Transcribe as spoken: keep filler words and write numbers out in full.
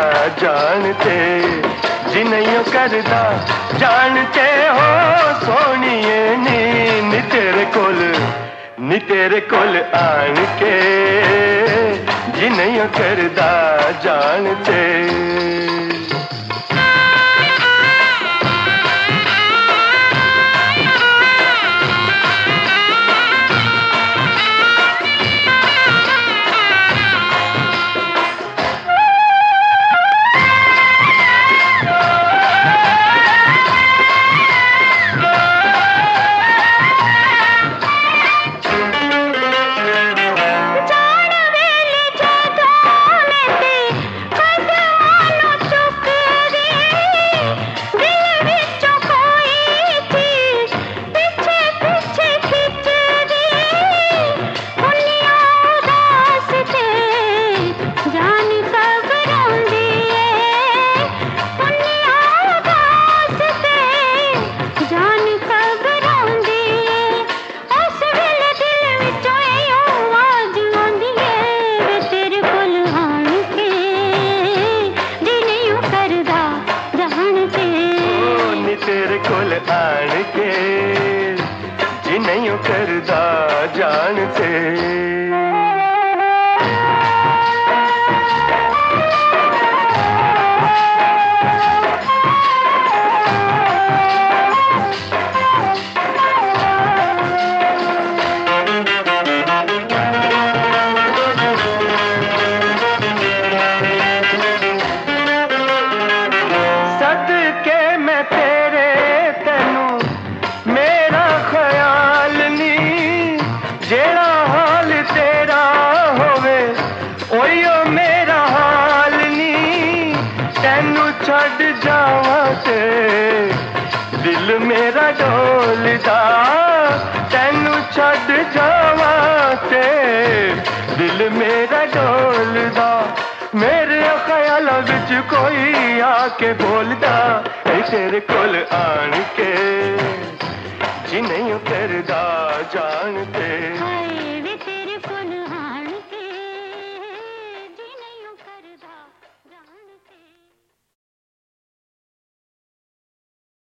जानते जी नहीं करदा जानते हो सोनिए नी नी तेरे कोल नी तेरे कोल आन के जी नहीं करदा जानते। तेरे कोल आन के जी नहीं करदा जानते। जेड़ा हाल तेरा होवे ओयो मेरा हाल नी तैनू छड़ जावा ते दिल मेरा डोलदा तैनू छड़ जावा ते दिल मेरा डोलदा मेरे ख्यालों विच कोई आके बोलदा तेरे कोल आन के जी नहीं करदा जानते।